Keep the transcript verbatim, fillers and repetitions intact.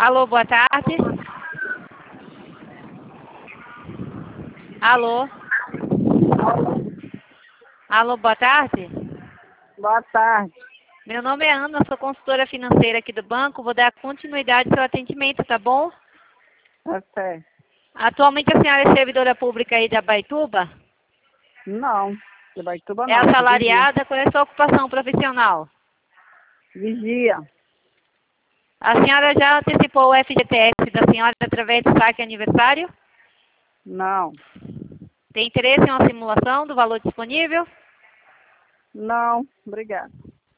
Alô, boa tarde. Alô. Alô, boa tarde. Boa tarde. Meu nome é Ana, sou consultora financeira aqui do banco. Vou dar continuidade ao seu atendimento, tá bom? Tá certo. Atualmente a senhora é servidora pública aí de Abaituba? Não, de Baituba É não. assalariada? Qual é a sua ocupação profissional? Vigia. A senhora já antecipou o F G T S da senhora através do saque aniversário? Não. Tem interesse em uma simulação do valor disponível? Não, obrigada.